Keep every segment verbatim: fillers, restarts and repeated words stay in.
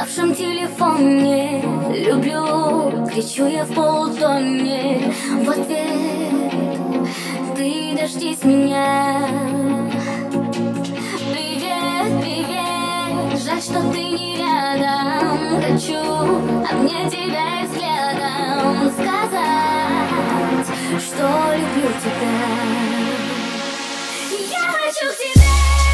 запищавшем телефоне. Люблю, кричу я в полутоне. В ответ ты дождись меня. Привет, привет, жаль, что ты не рядом. Хочу обнять тебя и взглядом сказать, что люблю тебя. Я хочу к тебе.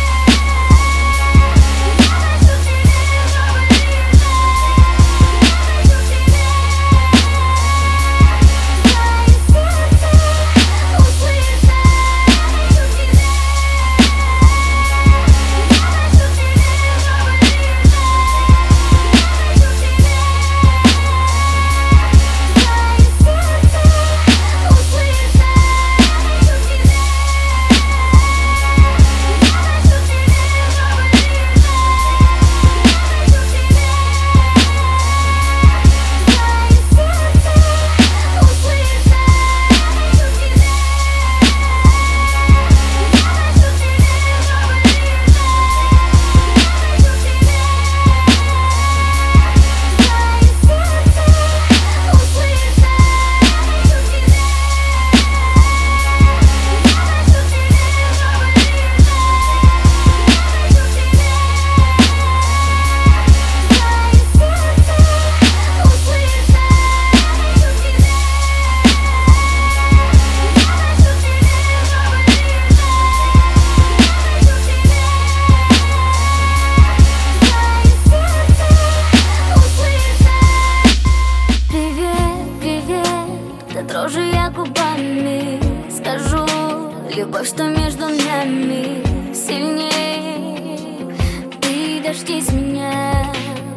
Дрожу я губами, скажу любовь, что между нами сильней. Ты дождись меня.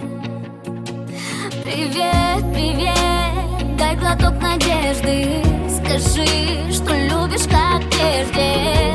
Привет, привет, дай глоток надежды. Скажи, что любишь как прежде.